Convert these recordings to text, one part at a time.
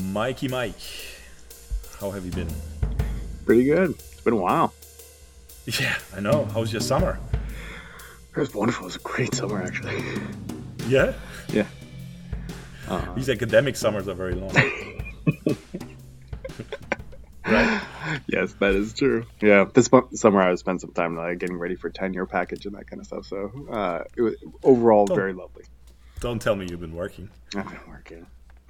Mikey Mike, how have you been? Pretty good. It's been a while. Yeah, I know. How's your summer? It was wonderful. It was a great summer, actually. Yeah? Yeah. These academic summers are very long. Right? Yes, that is true. Yeah, this summer I spent some time getting ready for tenure package and that kind of stuff. So it was overall very lovely. Don't tell me you've been working. I've been working.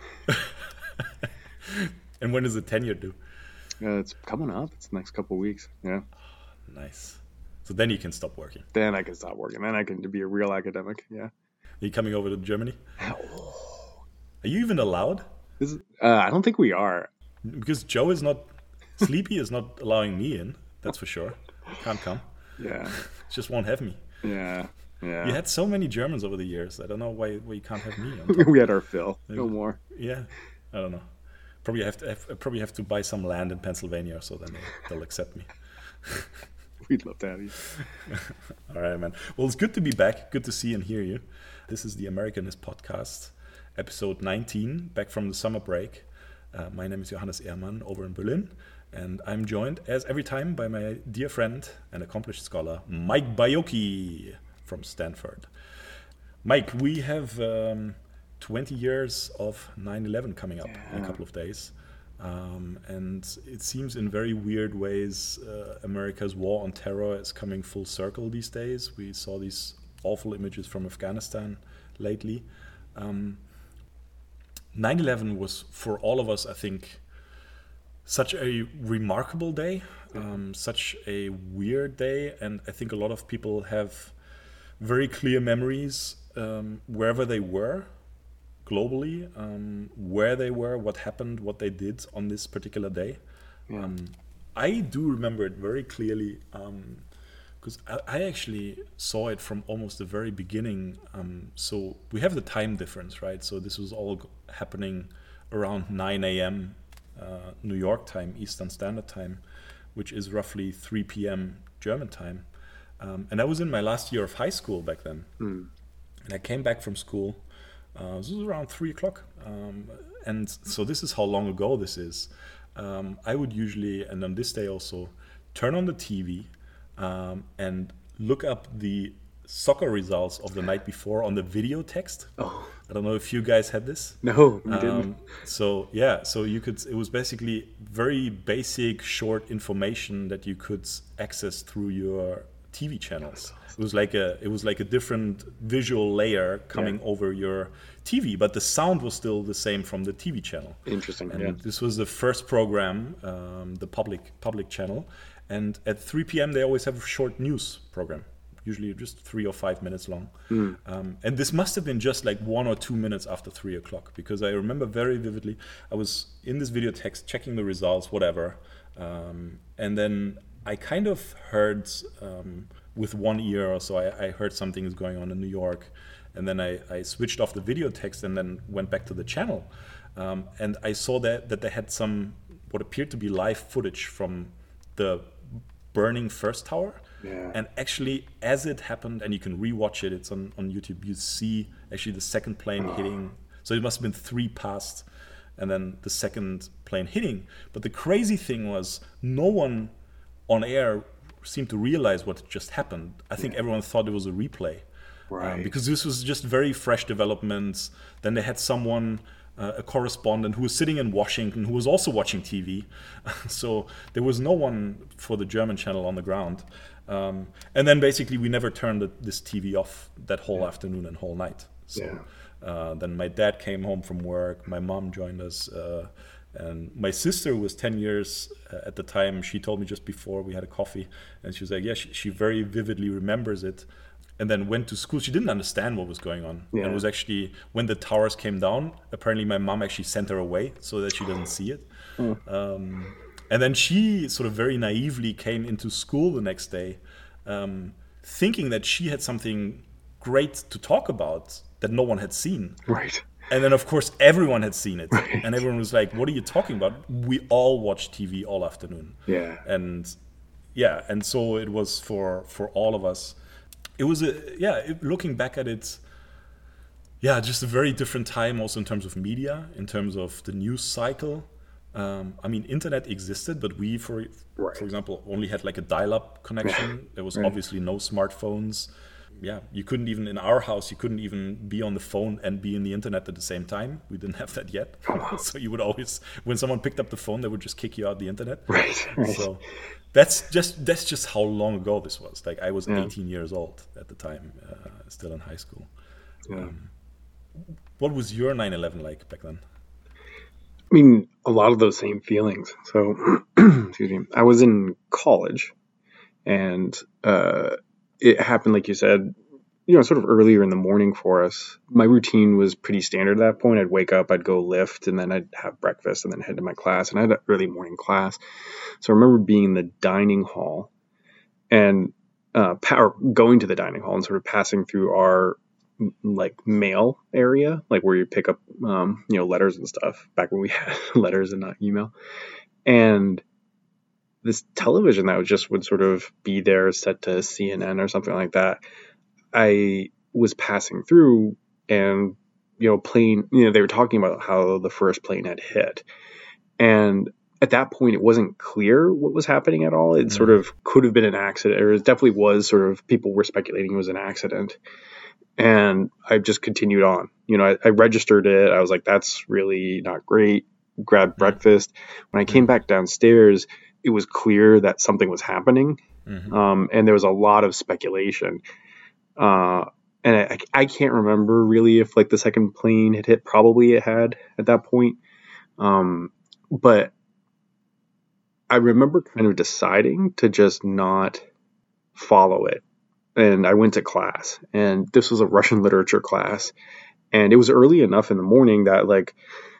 And when is the tenure due? It's coming up. It's the next couple of weeks. Yeah. Nice. So then you can stop working. Then I can stop working. Then I can be a real academic. Yeah. Are you coming over to Germany? Oh. Are you even allowed? I don't think we are. Because Joe is not... Sleepy is not allowing me in. That's for sure. Can't come. Yeah. Just won't have me. Yeah. Yeah. You had so many Germans over the years. I don't know why you can't have me. We had our fill. No more. Yeah. I don't know. Probably have to buy some land in Pennsylvania, so then they'll accept me. We'd love to have you. All right, man. Well, it's good to be back. Good to see and hear you. This is the Americanist Podcast, episode 19, back from the summer break. My name is Johannes Ehrmann over in Berlin, and I'm joined, as every time, by my dear friend and accomplished scholar, Mike Baiocchi from Stanford. Mike, we have 20 years of 9/11 coming up in a couple of days. And it seems in very weird ways America's war on terror is coming full circle these days. We saw these awful images from Afghanistan lately. 9/11 was, for all of us, I think, such a remarkable day, such a weird day, and I think a lot of people have very clear memories wherever they were globally, where they were, what happened, what they did on this particular day. Yeah. I do remember it very clearly because I actually saw it from almost the very beginning. So we have the time difference, right? So this was all happening around 9 a.m. New York time, Eastern Standard Time, which is roughly 3 p.m. German time. And I was in my last year of high school back then. And I came back from school. This was around 3 o'clock. And so this is how long ago this is. I would usually, and on this day also, turn on the TV and look up the soccer results of the night before on the video text. Oh. I don't know if you guys had this. No, we didn't. So you could, it was basically very basic, short information that you could access through your TV channels. It was like a different visual layer coming over your TV, but the sound was still the same from the TV channel. Interesting. And this was the first program, the public channel. And at 3 p.m. they always have a short news program, usually just 3 or 5 minutes long. And this must have been just like 1 or 2 minutes after 3 o'clock, because I remember very vividly, I was in this video text checking the results, whatever. And then I kind of heard with one ear or so, I heard something is going on in New York. And then I switched off the video text and then went back to the channel. And I saw that they had some, what appeared to be live footage from the burning first tower. Yeah. And actually, as it happened, and you can rewatch it, it's on YouTube, you see actually the second plane hitting. So it must have been 3 past, and then the second plane hitting. But the crazy thing was, no one on air seemed to realize what just happened. I think everyone thought it was a replay. Right. Because this was just very fresh developments. Then they had someone, a correspondent who was sitting in Washington who was also watching TV. So there was no one for the German channel on the ground. And then basically we never turned this TV off that whole afternoon and whole night. So then my dad came home from work, my mom joined us, and my sister was 10 years at the time. She told me just before we had a coffee, and she was like, she very vividly remembers it. And then went to school. She didn't understand what was going on. Yeah. And it was actually, when the towers came down, apparently my mom actually sent her away so that she doesn't see it. And then she sort of very naively came into school the next day, thinking that she had something great to talk about that no one had seen. Right. And then, of course, everyone had seen it. Right. And everyone was like, what are you talking about? We all watched TV all afternoon. Yeah. And so it was for all of us. It was looking back at it, yeah, just a very different time also in terms of media, in terms of the news cycle. I mean, internet existed, but we, for Right. example, only had like a dial-up Yeah. connection. There was Right. obviously no smartphones. Yeah, you couldn't even in our house. You couldn't even be on the phone and be in the internet at the same time. We didn't have that yet, Oh, wow. so you would always, when someone picked up the phone, they would just kick you out the internet. Right. Right. So that's just how long ago this was. Like I was Yeah. 18 years old at the time, still in high school. Yeah. What was your 9/11 like back then? I mean, a lot of those same feelings. So, excuse me. I was in college, and it happened, like you said, sort of earlier in the morning for us. My routine was pretty standard at that point. I'd wake up, I'd go lift, and then I'd have breakfast, and then head to my class. And I had an early morning class, so I remember being in the dining hall and or going to the dining hall and sort of passing through our like mail area, like where you pick up letters and stuff. Back when we had letters and not email, and this television that would sort of be there set to CNN or something like that. I was passing through and, plane, they were talking about how the first plane had hit. And at that point, it wasn't clear what was happening at all. It sort of could have been an accident, or it definitely was sort of, people were speculating it was an accident. And I just continued on. I registered it. I was like, that's really not great. Grabbed breakfast. When I came back downstairs, it was clear that something was happening. And there was a lot of speculation. And I can't remember really if like the second plane had hit. Probably it had at that point. But I remember kind of deciding to just not follow it. And I went to class, and this was a Russian literature class. And it was early enough in the morning that like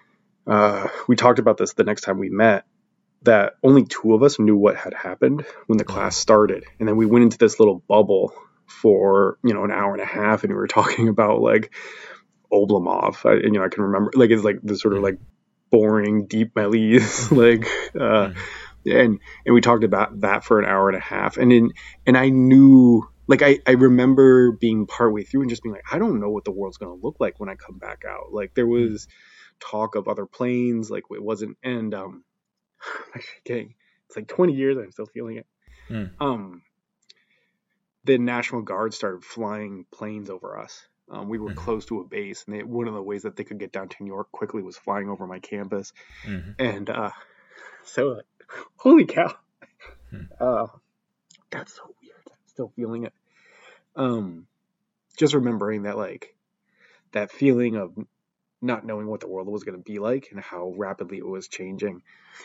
we talked about this the next time we met, that only two of us knew what had happened when the class started. And then we went into this little bubble for, an hour and a half, and we were talking about like Oblomov. I can remember, like, it's like this sort of like boring, deep Malese, like, and we talked about that for an hour and a half. And I knew, like, I remember being partway through and just being like, I don't know what the world's going to look like when I come back out. Like, there was talk of other planes, like it wasn't, and, I'm actually kidding. It's like 20 years, I'm still feeling it. The National Guard started flying planes over us. We were close to a base, and one of the ways that they could get down to New York quickly was flying over my campus. And so, holy cow, that's so weird. I'm still feeling it. Just remembering that, like, that feeling of not knowing what the world was going to be like and how rapidly it was changing.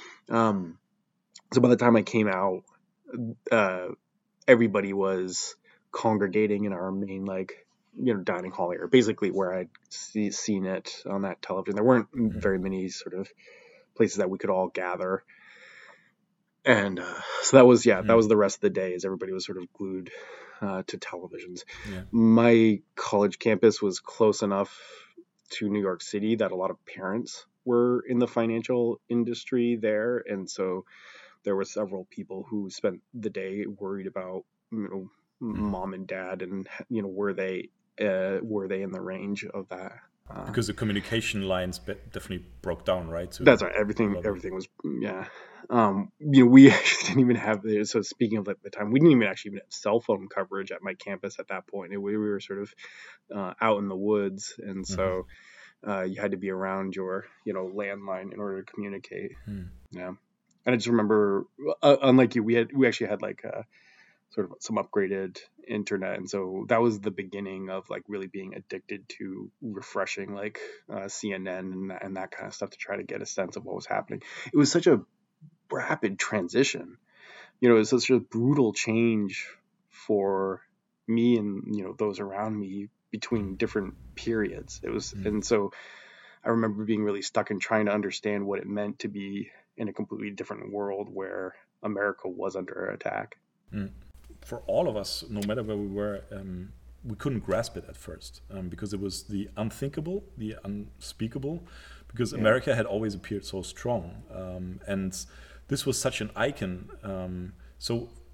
So by the time I came out, everybody was congregating in our main, like, dining hall area, basically where I'd seen it on that television. There weren't very many sort of places that we could all gather. And so that was the rest of the day, as everybody was sort of glued to televisions. My college campus was close enough to New York City that a lot of parents were in the financial industry there. And so there were several people who spent the day worried about, mom and dad, and, were they in the range of that? Because the communication lines definitely broke down, right? That's right. Everything was, yeah. We actually didn't even have, so speaking of at the time, we didn't even actually have cell phone coverage at my campus at that point. We were sort of out in the woods, and so you had to be around your, landline in order to communicate. Yeah. And I just remember, unlike you, we actually had like sort of some upgraded internet, and so that was the beginning of like really being addicted to refreshing like CNN and that kind of stuff to try to get a sense of what was happening. It was such a rapid transition, it was such a brutal change for me and those around me between different periods. It was, and so I remember being really stuck in trying to understand what it meant to be in a completely different world where America was under attack. For all of us, no matter where we were, we couldn't grasp it at first because it was the unthinkable, the unspeakable, because America had always appeared so strong. And this was such an icon. So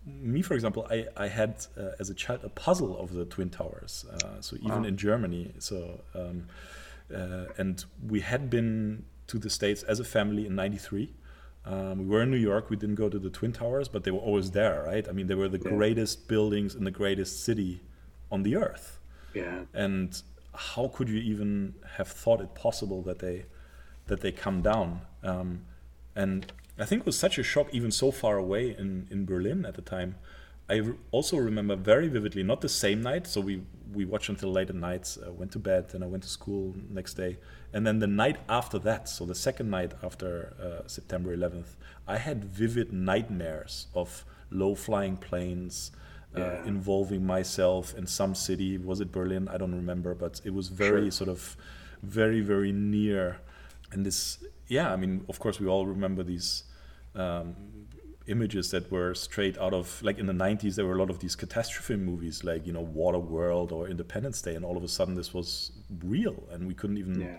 me, for example, I had as a child a puzzle of the Twin Towers. So even in Germany. So and we had been to the States as a family in '93. We were in New York. We didn't go to the Twin Towers, but they were always there, right? I mean, they were the greatest buildings in the greatest city on the earth. Yeah. And how could you even have thought it possible that they come down? And I think it was such a shock, even so far away in Berlin at the time. Also remember very vividly, not the same night, so we watched until late at night, went to bed, and I went to school next day. And then the night after that, so the second night after September 11th, I had vivid nightmares of low-flying planes involving myself in some city. Was it Berlin? I don't remember, but it was very sort of very, very near. And this, I mean, of course, we all remember these images that were straight out of, like in the 90s, there were a lot of these catastrophe movies like, Waterworld or Independence Day, and all of a sudden this was real and we couldn't even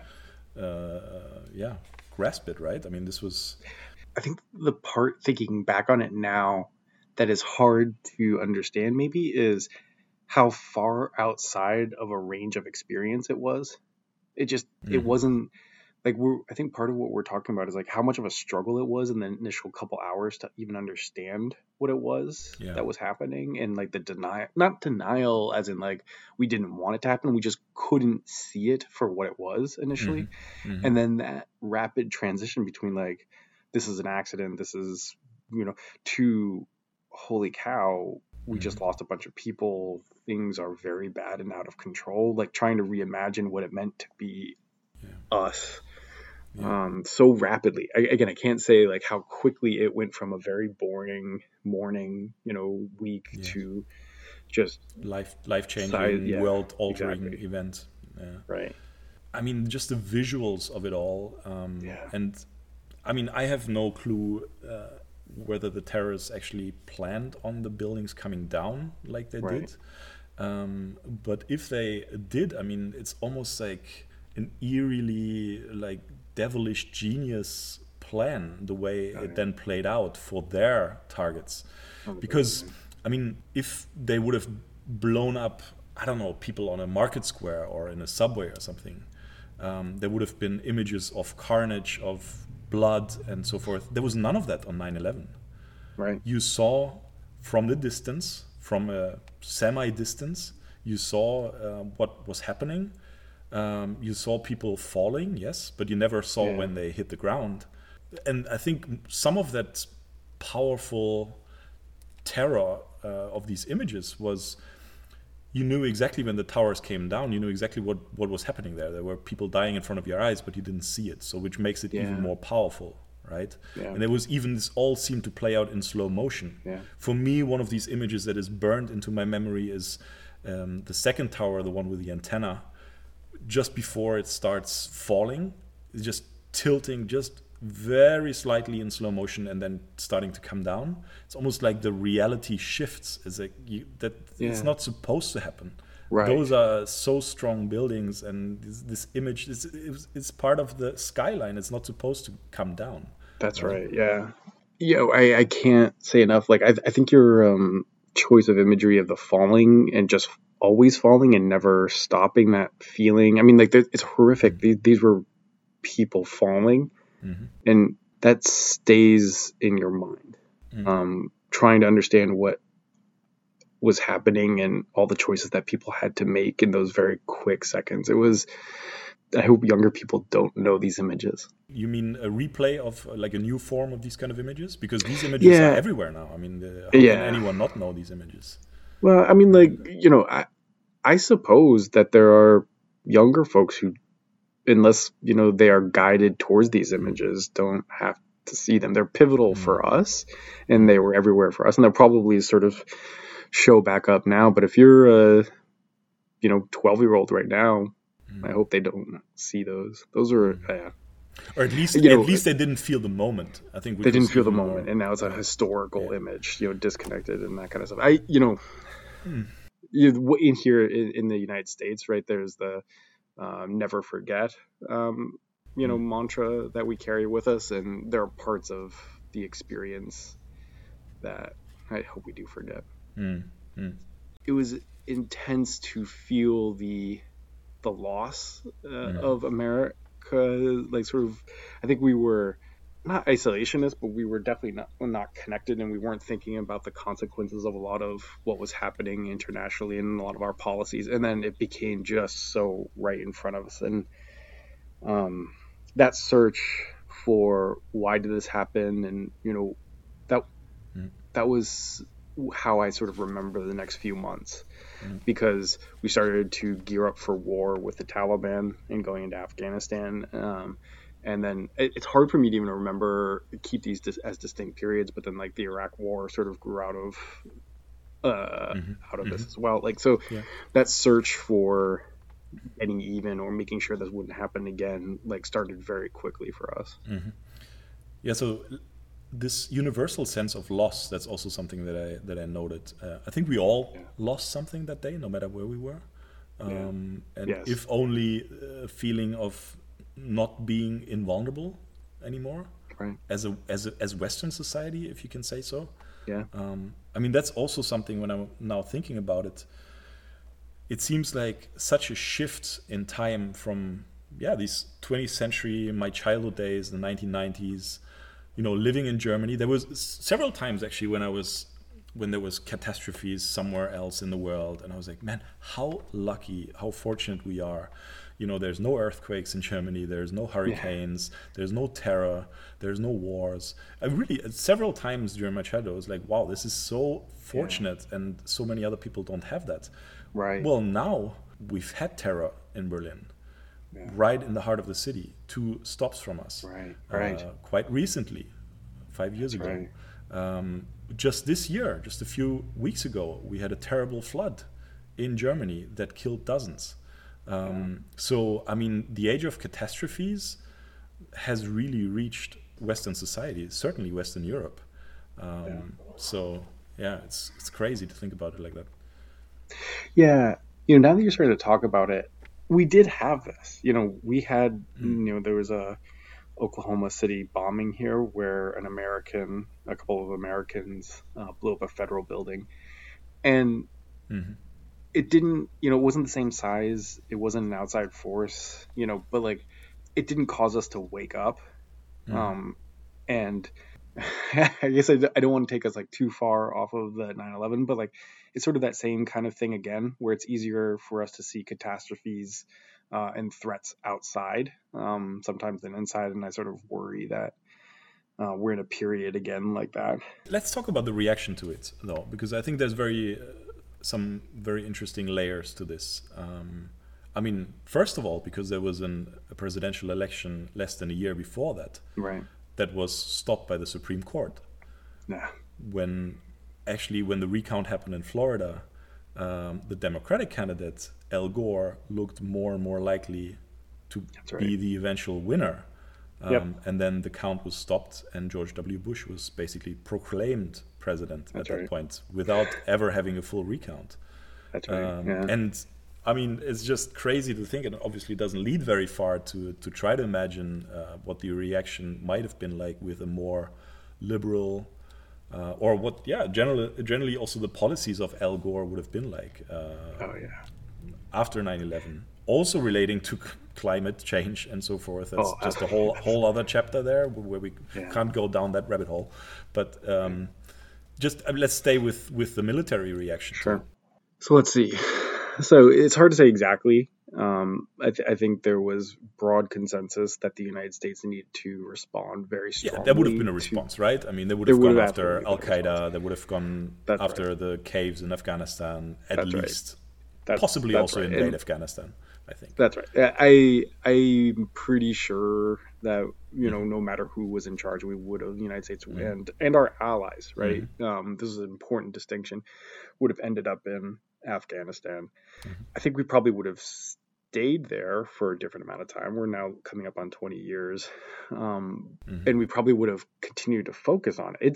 grasp it, right? I mean, this was... I think the part, thinking back on it now, that is hard to understand maybe is how far outside of a range of experience it was. It just, it wasn't... Like, I think part of what we're talking about is like how much of a struggle it was in the initial couple hours to even understand what it was that was happening, and like the not denial as in like we didn't want it to happen, we just couldn't see it for what it was initially. And then that rapid transition between like, this is an accident, this is, to holy cow, we just lost a bunch of people, things are very bad and out of control, like trying to reimagine what it meant to be us. So rapidly. Again, I can't say like how quickly it went from a very boring morning, week to just life-changing, world-altering event. Right. I mean, just the visuals of it all. And I mean, I have no clue whether the terrorists actually planned on the buildings coming down like they did. But if they did, I mean, it's almost like an eerily like devilish genius plan, the way it then played out for their targets. Because I mean, if they would have blown up, I don't know, people on a market square or in a subway or something, there would have been images of carnage, of blood and so forth. There was none of that on 9/11. Right. You saw from the distance, from a semi-distance, you saw what was happening. You saw people falling, yes, but you never saw when they hit the ground. And I think some of that powerful terror of these images was, you knew exactly when the towers came down, you knew exactly what was happening there. There were people dying in front of your eyes, but you didn't see it, so which makes it even more powerful, right? And there was even, this all seemed to play out in slow motion. For me, one of these images that is burned into my memory is the second tower, the one with the antenna. Just before it starts falling, it's just tilting just very slightly in slow motion and then starting to come down. It's almost like the reality shifts. It's like it's not supposed to happen. Right. Those are so strong buildings, and this image it's part of the skyline. It's not supposed to come down. That's right. Yeah. I can't say enough. Like I think your choice of imagery of the falling and just always falling and never stopping, that feeling. I mean, like it's horrific. These were people falling, and that stays in your mind. Trying to understand what was happening and all the choices that people had to make in those very quick seconds. I hope younger people don't know these images. You mean a replay of like a new form of these kind of images? Because these images are everywhere now. I mean, how can anyone not know these images? Well, I mean, like, I suppose that there are younger folks who, unless, they are guided towards these images, don't have to see them. They're pivotal for us, and they were everywhere for us. And they'll probably sort of show back up now. But if you're a, 12-year-old right now, I hope they don't see those. Those are, or at least they didn't feel the moment. I think they didn't feel the moment, and now it's a historical image, disconnected and that kind of stuff. In here in the United States, right? There's the never forget, mantra that we carry with us, and there are parts of the experience that I hope we do forget. Mm, mm, It was intense to feel the loss mm, of America. Like sort of, I think we were not isolationist, but we were definitely not connected, and we weren't thinking about the consequences of a lot of what was happening internationally and a lot of our policies. And then it became just so right in front of us, and um, that search for why did this happen, and that mm, that was how I sort of remember the next few months, mm. because we started to gear up for war with the Taliban and going into Afghanistan. And then it's hard for me to even remember, keep these as distinct periods, but then like the Iraq war sort of grew Mm-hmm. out of Mm-hmm. this as well. Like, so Yeah. that search for getting even or making sure this wouldn't happen again, like, started very quickly for us. Mm-hmm. Yeah. So this universal sense of loss, that's also something that I noted. I think we all Yeah. lost something that day, no matter where we were. Yeah. And Yes. if only a feeling of not being invulnerable anymore Right. as Western society, if you can say so. Yeah. I mean, that's also something when I'm now thinking about it. It seems like such a shift in time from, yeah, these 20th century, my childhood days, the 1990s, living in Germany. There was several times actually when there was catastrophes somewhere else in the world, and I was like, man, how lucky, how fortunate we are. There's no earthquakes in Germany, there's no hurricanes, there's no terror, there's no wars. I really, several times during my childhood, I was like, wow, this is so fortunate, and so many other people don't have that. Right. Well, now we've had terror in Berlin, Yeah. right in the heart of the city, 2 stops from us. Right. Right. Quite recently, 5 years That's ago. right. Just this year, just a few weeks ago, we had a terrible flood in Germany that killed dozens. So, I mean, the age of catastrophes has really reached Western society, certainly Western Europe. So, yeah, it's crazy to think about it like that. Yeah. Now that you're starting to talk about it, we did have this. We had, Mm, there was a Oklahoma City bombing here where a couple of Americans blew up a federal building. And mhm, it didn't, it wasn't the same size. It wasn't an outside force, but like it didn't cause us to wake up. mhm. Um, and I guess I don't want to take us like too far off of the 9/11, but like it's sort of that same kind of thing again, where it's easier for us to see catastrophes and threats outside sometimes than inside. And I sort of worry that we're in a period again like that. Let's talk about the reaction to it, though, because I think there's some very interesting layers to this. I mean, first of all, because there was a presidential election less than a year before Right. that was stopped by the Supreme Court. Yeah. When the recount happened in Florida, the Democratic candidate Al Gore looked more and more likely to That's right. be the eventual winner. Yep. And then the count was stopped, and George W. Bush was basically proclaimed president at That's that right. point without ever having a full recount. That's right. Yeah. And I mean, it's just crazy to think, and obviously doesn't lead very far to try to imagine what the reaction might have been like with a more liberal, or what, yeah, generally also the policies of Al Gore would have been like Oh yeah. after 9/11. Also relating to climate change and so forth. That's Oh, just a whole other chapter there where we Yeah. can't go down that rabbit hole. But just let's stay with the military reaction. Sure. So let's see. So it's hard to say exactly. I think there was broad consensus that the United States needed to respond very strongly. Yeah, there would have been a response, right? I mean, they would There have would gone have after absolutely Al been a response. Qaeda. They would have gone That's after the caves in Afghanistan, at That's right. least. That's Possibly that's also right. invade And Afghanistan, I think. that's right. I'm pretty sure that no matter who was in charge, we would have, the United States and our allies, right? This is an important distinction. Would have ended up in Afghanistan. I think we probably would have stayed there for a different amount of time. We're now coming up on 20 years, and we probably would have continued to focus on it.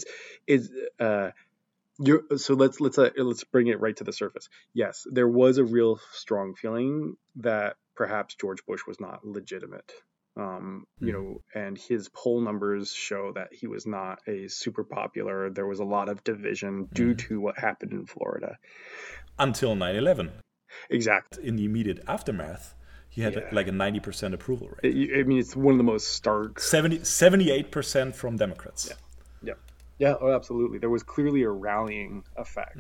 So let's bring it right to the surface. Yes, there was a real strong feeling that perhaps George Bush was not legitimate. You know, and his poll numbers show that he was not a super popular. There was a lot of division due to what happened in Florida. Until 9/11. Exactly. In the immediate aftermath, he had like a 90% approval rate. I mean, it's one of the most stark. 78% from Democrats. Yeah. Oh, absolutely. There was clearly a rallying effect.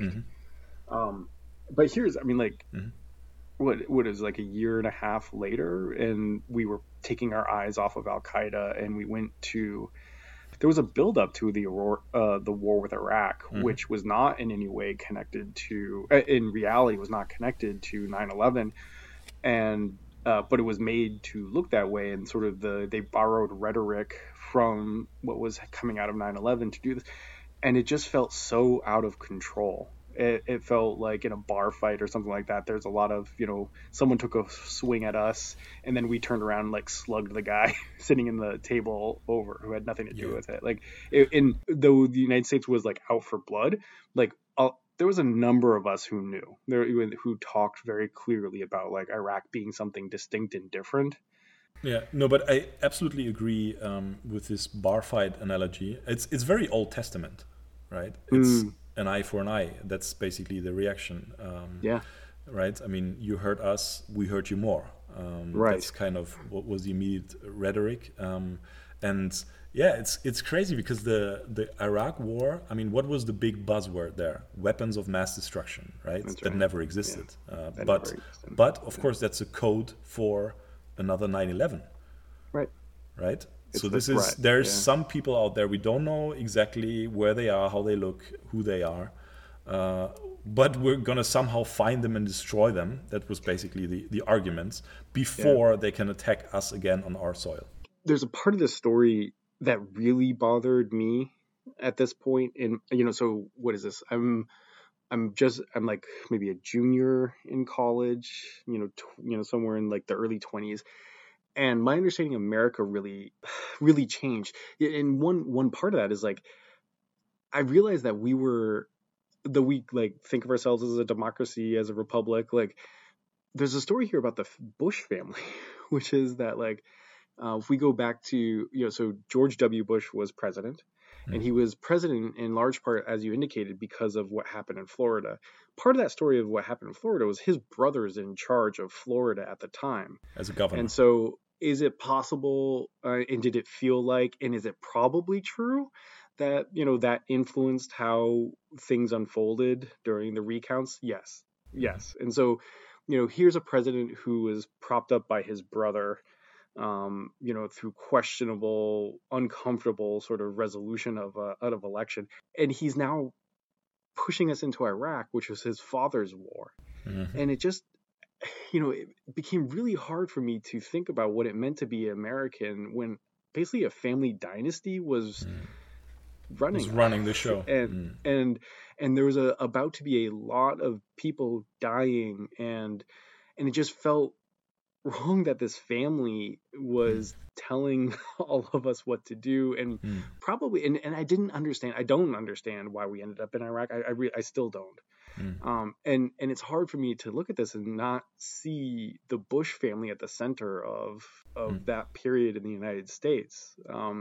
But here's, I mean, like, what is like a year and a half later, and we were taking our eyes off of Al Qaeda, and we went to. There was a buildup to the war with Iraq, which was not in any way connected to, in reality, was not connected to 9/11, and but it was made to look that way, and sort of they borrowed rhetoric from what was coming out of 9/11 to do this, and it just felt so out of control. It felt like in a bar fight or something like that. There's a lot of, you know, someone took a swing at us, and then we turned around and like slugged the guy sitting in the table over who had nothing to do with it. Like, though the United States was like out for blood, like there was a number of us who knew who talked very clearly about like Iraq being something distinct and different. Yeah, no, but I absolutely agree with this bar fight analogy. It's very Old Testament, right? It's an eye for an eye. That's basically the reaction. Right? I mean, you hurt us, we hurt you more. Right. That's kind of what was the immediate rhetoric. And yeah, it's crazy because the Iraq war, I mean, what was the big buzzword there? Weapons of mass destruction, right? That never existed. But of course, that's a code for another 9/11. Right? So there's some people out there, we don't know exactly where they are, how they look, who they are, but we're going to somehow find them and destroy them. That was basically the arguments before they can attack us again on our soil. There's a part of the story that really bothered me at this point. And, you know, so what is this? I'm like maybe a junior in college, you know, somewhere in like the early 20s. And my understanding of America really changed. And one part of that is like, I realized that we like think of ourselves as a democracy, as a republic. Like, there's a story here about the Bush family, which is that like, if we go back to, you know, so George W. Bush was president, and he was president in large part, as you indicated, because of what happened in Florida. Part of that story of what happened in Florida was his brother's in charge of Florida at the time as a governor. And so is it possible, and did it feel like, and is it probably true that, you know, that influenced how things unfolded during the recounts? Yes. And so, you know, here's a president who was propped up by his brother, you know, through questionable, uncomfortable sort of resolution of out of election. And he's now pushing us into Iraq, which was his father's war. And it just, you know, it became really hard for me to think about what it meant to be American when basically a family dynasty was running the show. And there was about to be a lot of people dying, and it just felt wrong that this family was telling all of us what to do, and probably and I don't understand why we ended up in Iraq. I still don't. And it's hard for me to look at this and not see the Bush family at the center of that period in the United States.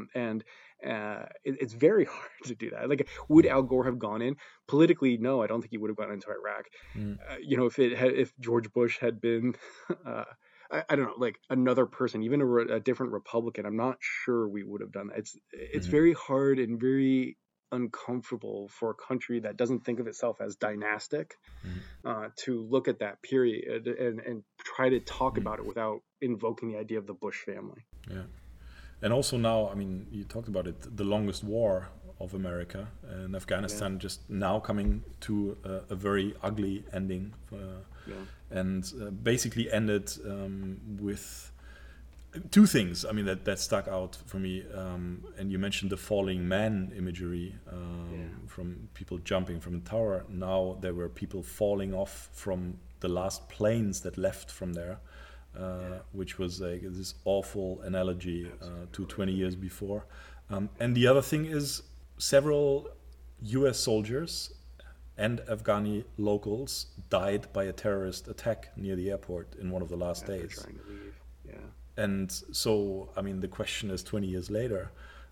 It's very hard to do that. Like, would Al Gore have gone in politically? No, I don't think he would have gone into Iraq. You know, if George Bush had been I don't know, like another person, even a different Republican, I'm not sure we would have done that. It's very hard and very uncomfortable for a country that doesn't think of itself as dynastic to look at that period and try to talk about it without invoking the idea of the Bush family. Yeah. And also now, I mean, you talked about it, the longest war of America and Afghanistan just now coming to a very ugly ending and basically ended with two things. I mean, that stuck out for me. And you mentioned the falling man imagery from people jumping from the tower. Now there were people falling off from the last planes that left from there. Which was like this awful analogy to 20 years before. And the other thing is several US soldiers and Afghani locals died by a terrorist attack near the airport in one of the last days. Trying to leave. And so, I mean, the question is 20 years later,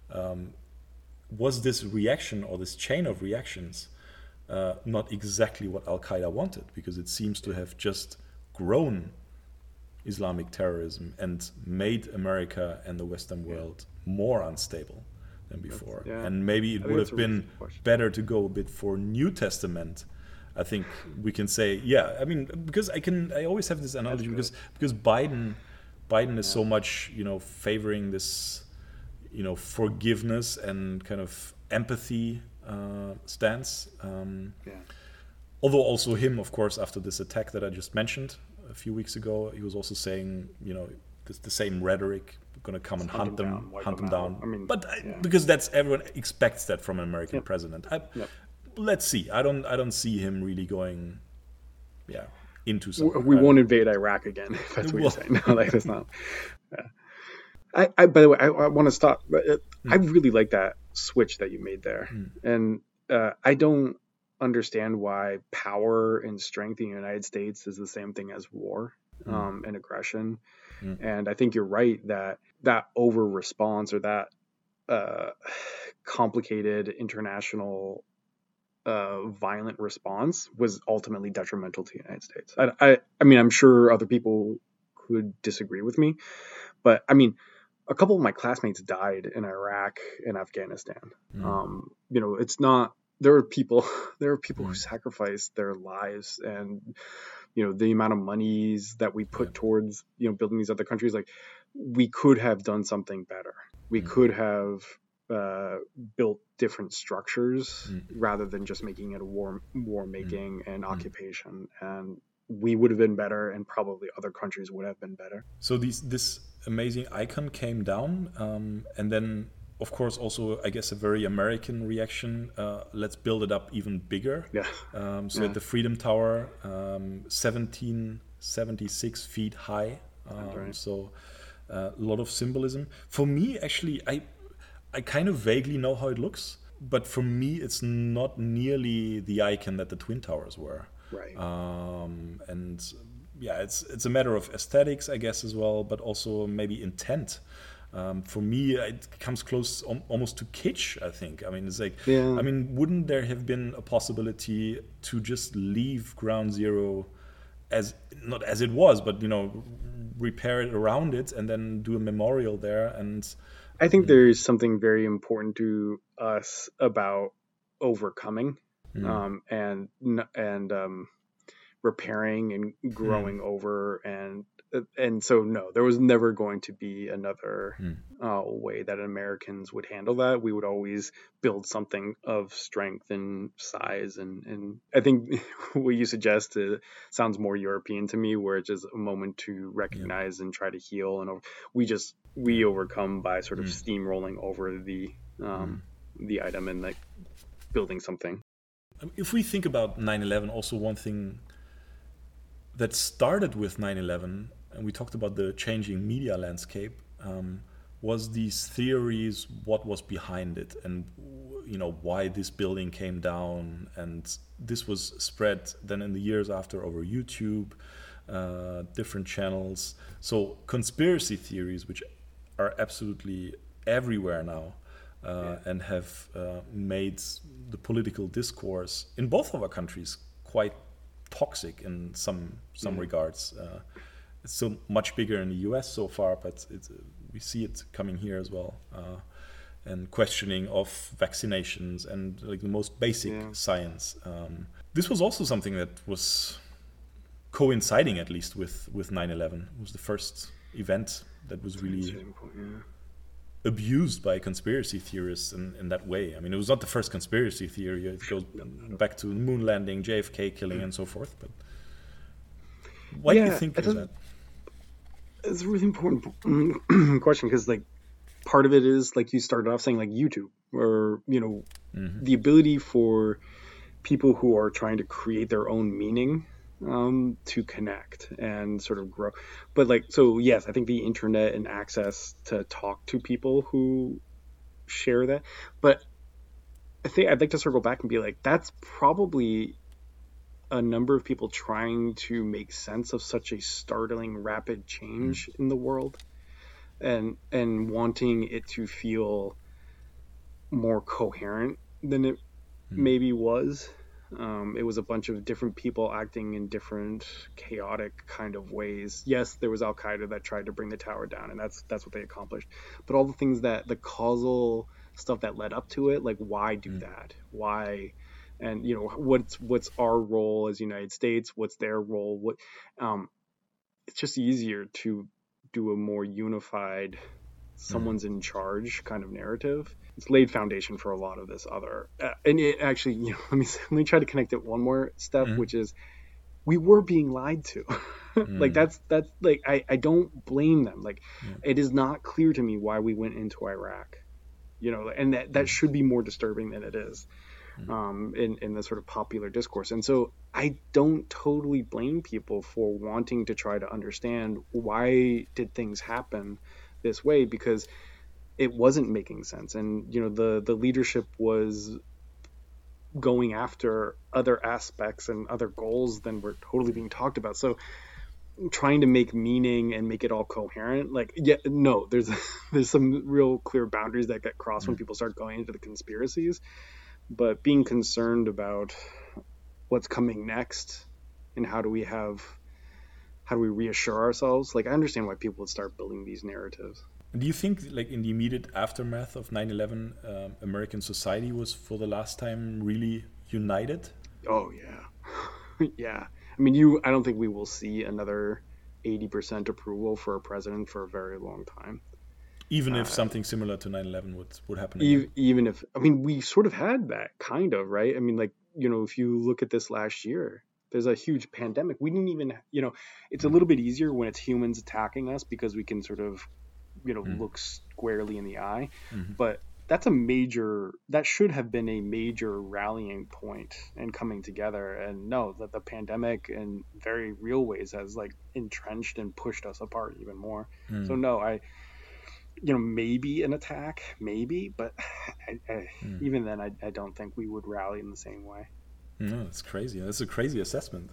was this reaction or this chain of reactions not exactly what Al Qaeda wanted? Because it seems to have just grown Islamic terrorism and made America and the Western world more unstable than before. And maybe it would have been better to go a bit for New Testament. I think we can say, yeah. I mean, because I always have this analogy because Biden is so much, favoring this, forgiveness and kind of empathy stance. Although also him, of course, after this attack that I just mentioned a few weeks ago, he was also saying, the same rhetoric, going to come and hunt them down. I mean, but because everyone expects that from an American president. Let's see. I don't see him really going, into something. We won't invade Iraq again. If that's what you're saying. No, that's not. Yeah. By the way, I want to stop. I really like that switch that you made there, and I don't understand why power and strength in the United States is the same thing as war and aggression. And I think you're right that over response or that complicated international violent response was ultimately detrimental to the United States. I mean, I'm sure other people could disagree with me, but I mean, a couple of my classmates died in Iraq and Afghanistan. It's not. There are people who sacrificed their lives, and the amount of monies that we put towards building these other countries. Like, we could have done something better. We could have built different structures rather than just making it a war making and occupation. And we would have been better, and probably other countries would have been better. So this amazing icon came down, and then, of course, also, I guess, a very American reaction. Let's build it up even bigger. At the Freedom Tower, 1776 feet high. So a lot of symbolism. For me, actually, I kind of vaguely know how it looks, but for me, it's not nearly the icon that the Twin Towers were. Right. It's a matter of aesthetics, I guess, as well, but also maybe intent. For me, it comes close almost to kitsch, I think. I mean, it's like, I mean, wouldn't there have been a possibility to just leave Ground Zero not as it was, but, repair it around it and then do a memorial there? And I think there is something very important to us about overcoming and repairing and growing over, and so no, there was never going to be another way that Americans would handle that. We would always build something of strength and size, and I think what you suggest sounds more European to me, where it's just a moment to recognize and try to heal, and we overcome by sort of steamrolling over the item and like building something. If we think about 9/11, also one thing that started with 9/11, and we talked about the changing media landscape, was these theories, what was behind it, and why this building came down. And this was spread then in the years after over YouTube, different channels. So conspiracy theories, which are absolutely everywhere now, and have made the political discourse in both of our countries quite toxic in some regards. It's still much bigger in the US so far, but we see it coming here as well. And questioning of vaccinations and like the most basic science. This was also something that was coinciding, at least, with 9/11. It was the first event that was really abused by conspiracy theorists in that way. I mean, it was not the first conspiracy theory. It goes back to moon landing, JFK killing, and so forth. But why do you think is that? It's a really important question, because like part of it is, like you started off saying, like YouTube, or the ability for people who are trying to create their own meaning to connect and sort of grow. But like, so yes, I think the internet and access to talk to people who share that. But I think I'd like to circle back and be like, that's probably a number of people trying to make sense of such a startling rapid change in the world. and wanting it to feel more coherent than it maybe was. It was a bunch of different people acting in different chaotic kind of ways. Yes, there was Al Qaeda that tried to bring the tower down, and that's what they accomplished. But all the things that the causal stuff that led up to it, like why do that? Why? And what's our role as United States? What's their role? It's just easier to do a more unified, someone's in charge kind of narrative. It's laid foundation for a lot of this other, and it actually, let me try to connect it one more step, which is we were being lied to. Like that's like I don't blame them. Like it is not clear to me why we went into Iraq, and that should be more disturbing than it is. In the sort of popular discourse. And so I don't totally blame people for wanting to try to understand why did things happen this way, because it wasn't making sense. And, the leadership was going after other aspects and other goals than were totally being talked about. So trying to make meaning and make it all coherent, there's some real clear boundaries that get crossed when people start going into the conspiracies. But being concerned about what's coming next and how do we reassure ourselves? Like, I understand why people would start building these narratives. Do you think, like, in the immediate aftermath of 9/11, American society was for the last time really united? Oh, yeah. Yeah. I mean, I don't think we will see another 80% approval for a president for a very long time. Even if something similar to 9/11 would happen again. Even if, I mean, we sort of had that kind of, right? I mean, like, if you look at this last year, there's a huge pandemic. We didn't even, it's a little bit easier when it's humans attacking us because we can sort of, look squarely in the eye. But that should have been a major rallying point and coming together. And no, that the pandemic in very real ways has like entrenched and pushed us apart even more. So no, maybe an attack, maybe, but even then, I don't think we would rally in the same way. No, that's crazy. That's a crazy assessment.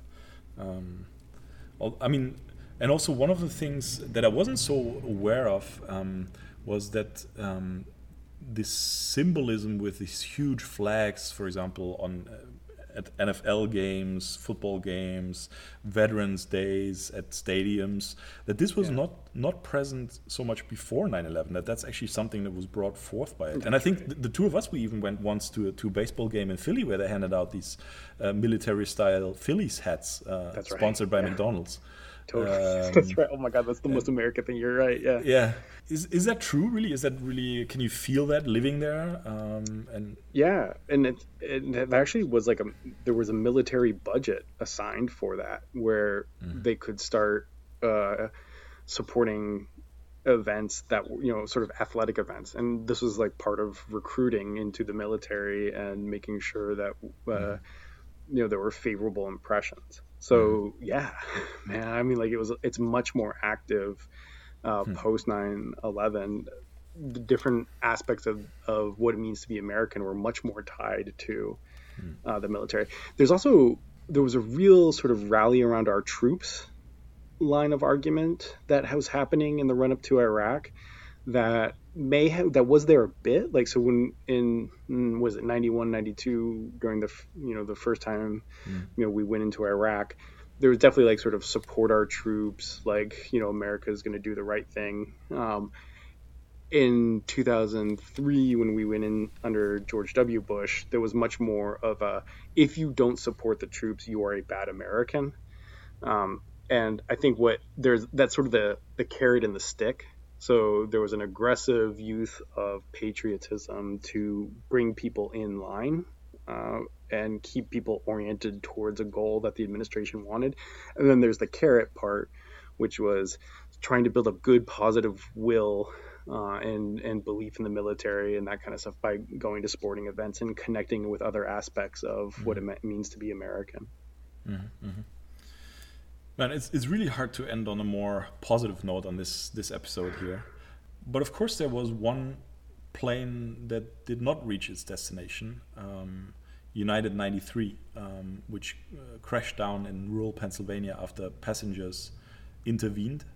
I mean, and also one of the things that I wasn't so aware of was that this symbolism with these huge flags, for example, at NFL games, football games, Veterans Days at stadiums, that this was not present so much before 9/11, that's actually something that was brought forth by it. And I think the two of us, we even went once to a baseball game in Philly where they handed out these military-style Phillies hats sponsored by McDonald's. Totally. That's right. Oh my God, that's the most American thing. You're right. Yeah. Yeah. Is that true? Really? Is that really? Can you feel that living there? And yeah, and it actually was like there was a military budget assigned for that where they could start supporting events that sort of athletic events, and this was like part of recruiting into the military and making sure that there were favorable impressions. So yeah, man, I mean, like it's much more active post 9/11. The different aspects of what it means to be American were much more tied to the military. There was a real sort of rally around our troops line of argument that was happening in the run up to Iraq that was there a bit, like, so when was it 91, 92 during the first time we went into Iraq, there was definitely like sort of support our troops, like America is going to do the right thing. In 2003, when we went in under George W. Bush, there was much more of a, if you don't support the troops, you are a bad American. And I think that's sort of the carrot and the stick. So there was an aggressive use of patriotism to bring people in line and keep people oriented towards a goal that the administration wanted. And then there's the carrot part, which was trying to build up good, positive will and belief in the military and that kind of stuff by going to sporting events and connecting with other aspects of what it means to be American. Man, it's really hard to end on a more positive note on this episode here. But of course, there was one plane that did not reach its destination, United 93, which crashed down in rural Pennsylvania after passengers intervened.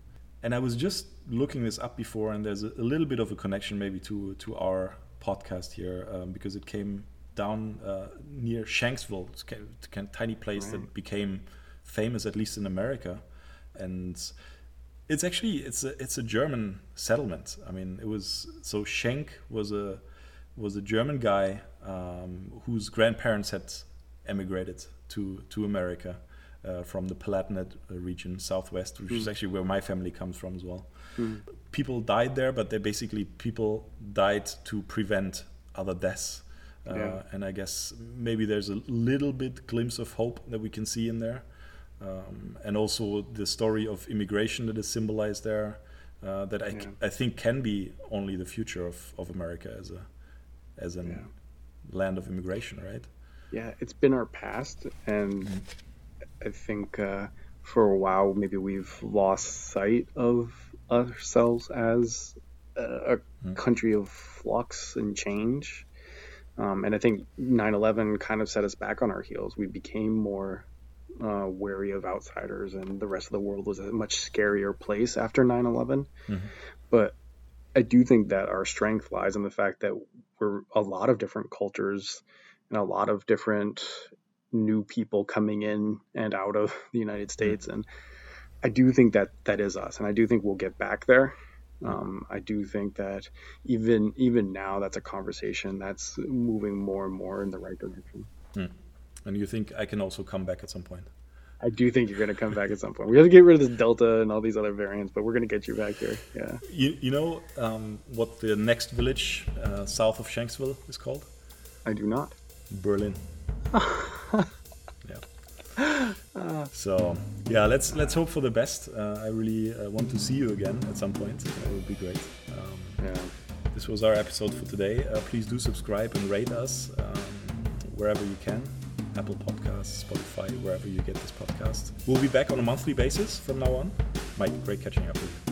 And I was just looking this up before, and there's a little bit of a connection maybe to our podcast here, because it came down near Shanksville. It's a tiny place that became famous, at least in America. And it's actually it's a German settlement. I mean, it was so Schenk was a German guy whose grandparents had emigrated to America from the Palatinate region, southwest, which is actually where my family comes from as well. People died there, but people died to prevent other deaths. And I guess maybe there's a little bit glimpse of hope that we can see in there. And also the story of immigration that is symbolized there, that I think can be only the future of America as a land of immigration, right? Yeah, it's been our past, and I think for a while maybe we've lost sight of ourselves as a country of flux and change. And I think 9/11 kind of set us back on our heels. We became more wary of outsiders, and the rest of the world was a much scarier place after 9/11. But I do think that our strength lies in the fact that we're a lot of different cultures and a lot of different new people coming in and out of the United States. And I do think that that is us, and I do think we'll get back there. I do think that even now, that's a conversation that's moving more and more in the right direction. And you think I can also come back at some point? I do think you're going to come back at some point. We have to get rid of this Delta and all these other variants, but we're going to get you back here. Yeah. You know what the next village south of Shanksville is called? I do not. Berlin. So yeah, let's hope for the best. I really want to see you again at some point. That would be great. This was our episode for today. Please do subscribe and rate us wherever you can. Apple Podcasts, Spotify, wherever you get this podcast. We'll be back on a monthly basis from now on. Mike, great catching up with you.